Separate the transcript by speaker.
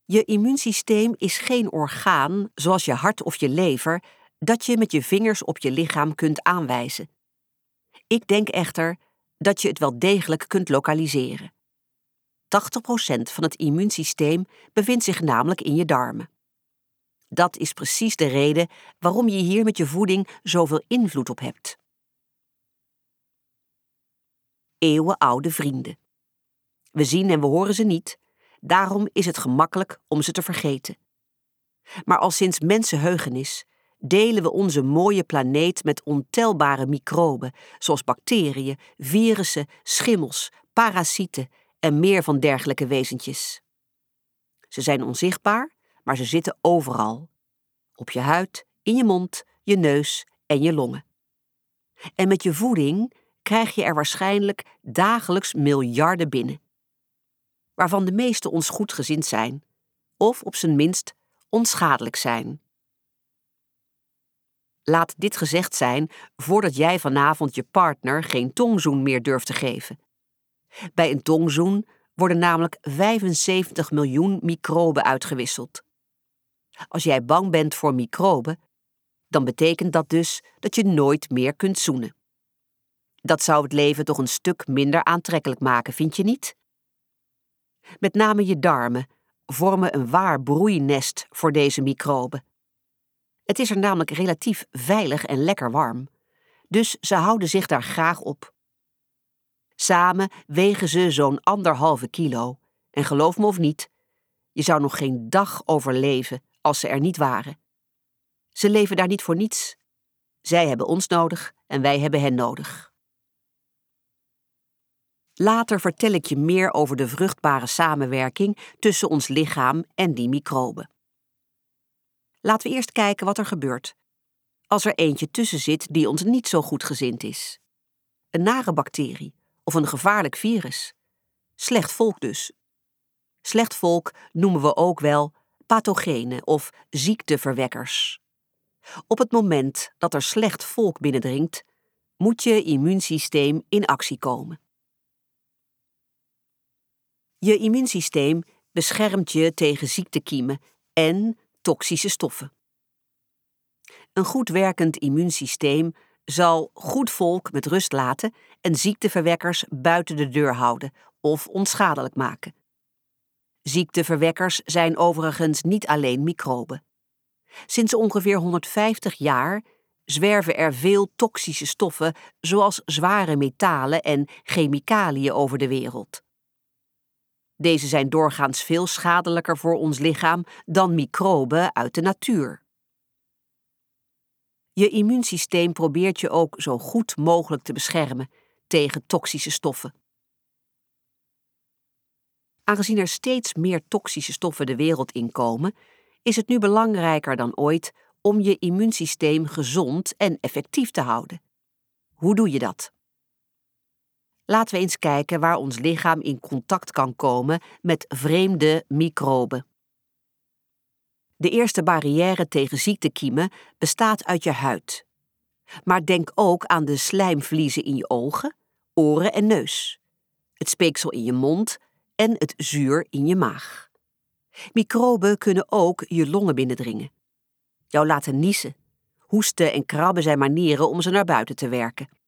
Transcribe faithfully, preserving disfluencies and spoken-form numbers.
Speaker 1: Je immuunsysteem is geen orgaan, zoals je hart of je lever, dat je met je vingers op je lichaam kunt aanwijzen. Ik denk echter dat je het wel degelijk kunt lokaliseren. tachtig procent van het immuunsysteem bevindt zich namelijk in je darmen. Dat is precies de reden waarom je hier met je voeding zoveel invloed op hebt. Eeuwenoude vrienden. We zien en we horen ze niet, daarom is het gemakkelijk om ze te vergeten. Maar al sinds mensenheugenis delen we onze mooie planeet met ontelbare microben, zoals bacteriën, virussen, schimmels, parasieten en meer van dergelijke wezentjes. Ze zijn onzichtbaar, maar ze zitten overal. Op je huid, in je mond, je neus en je longen. En met je voeding krijg je er waarschijnlijk dagelijks miljarden binnen. Waarvan de meeste ons goedgezind zijn, of op zijn minst onschadelijk zijn. Laat dit gezegd zijn voordat jij vanavond je partner geen tongzoen meer durft te geven. Bij een tongzoen worden namelijk vijfenzeventig miljoen microben uitgewisseld. Als jij bang bent voor microben, dan betekent dat dus dat je nooit meer kunt zoenen. Dat zou het leven toch een stuk minder aantrekkelijk maken, vind je niet? Met name je darmen vormen een waar broeinest voor deze microben. Het is er namelijk relatief veilig en lekker warm, dus ze houden zich daar graag op. Samen wegen ze zo'n anderhalve kilo, en geloof me of niet, je zou nog geen dag overleven als ze er niet waren. Ze leven daar niet voor niets. Zij hebben ons nodig en wij hebben hen nodig. Later vertel ik je meer over de vruchtbare samenwerking tussen ons lichaam en die microben. Laten we eerst kijken wat er gebeurt als er eentje tussen zit die ons niet zo goed gezind is. Een nare bacterie of een gevaarlijk virus. Slecht volk dus. Slecht volk noemen we ook wel pathogenen of ziekteverwekkers. Op het moment dat er slecht volk binnendringt, moet je immuunsysteem in actie komen. Je immuunsysteem beschermt je tegen ziektekiemen en toxische stoffen. Een goed werkend immuunsysteem zal goed volk met rust laten en ziekteverwekkers buiten de deur houden of onschadelijk maken. Ziekteverwekkers zijn overigens niet alleen microben. Sinds ongeveer honderdvijftig jaar zwerven er veel toxische stoffen zoals zware metalen en chemicaliën over de wereld. Deze zijn doorgaans veel schadelijker voor ons lichaam dan microben uit de natuur. Je immuunsysteem probeert je ook zo goed mogelijk te beschermen tegen toxische stoffen. Aangezien er steeds meer toxische stoffen de wereld inkomen, is het nu belangrijker dan ooit om je immuunsysteem gezond en effectief te houden. Hoe doe je dat? Laten we eens kijken waar ons lichaam in contact kan komen met vreemde microben. De eerste barrière tegen ziektekiemen bestaat uit je huid. Maar denk ook aan de slijmvliezen in je ogen, oren en neus, het speeksel in je mond en het zuur in je maag. Microben kunnen ook je longen binnendringen. Jou laten niezen. Hoesten en krabben zijn manieren om ze naar buiten te werken.